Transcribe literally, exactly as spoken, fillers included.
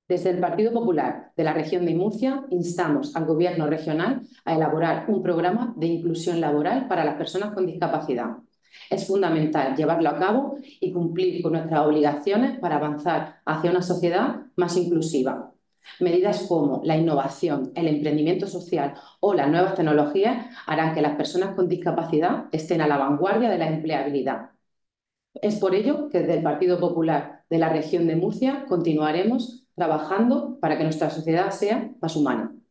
Desde el Partido Popular de la región de Murcia instamos al Gobierno regional a elaborar un programa de inclusión laboral para las personas con discapacidad. Es fundamental llevarlo a cabo y cumplir con nuestras obligaciones para avanzar hacia una sociedad más inclusiva. Medidas como la innovación, el emprendimiento social o las nuevas tecnologías harán que las personas con discapacidad estén a la vanguardia de la empleabilidad. Es por ello que desde el Partido Popular de la región de Murcia continuaremos trabajando para que nuestra sociedad sea más humana.